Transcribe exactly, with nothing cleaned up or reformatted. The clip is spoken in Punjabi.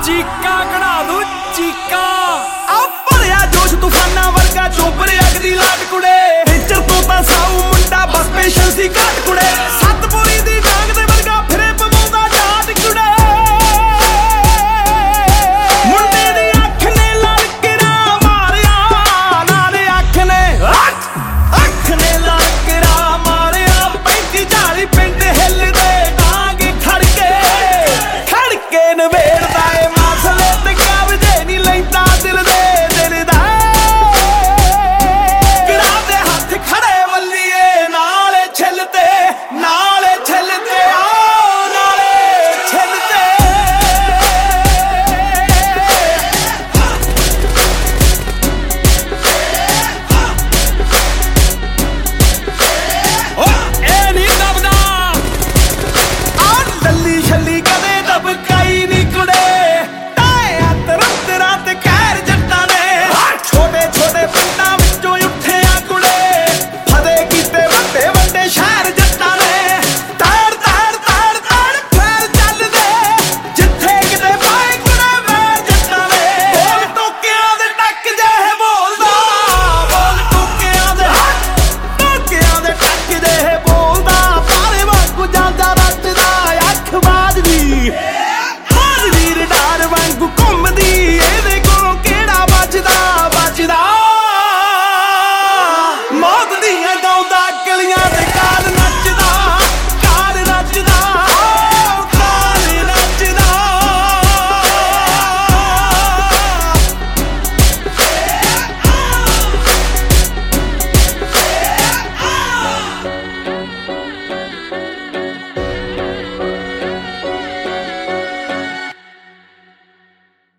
ਚੀਕਾ ਕਢਾ ਦੂੰ ਚੀਕਾ ਆ ਭਰਿਆ ਜੋਸ਼ ਤੂਫਾਨਾਂ ਵਰਗਾ ਚੋਬਰ ਅਗਦੀ ਲਾਟ ਕੁੜੇ ਹਿੱਚਰ ਤੋਂ ਤਾਂ ਸਾਊ ਮੁੰਡਾ ਬਸ ਪੇਸ਼ੈਂਸ ਦੀ ਘਾਟ ਕੁੜੇ ਸੱਤ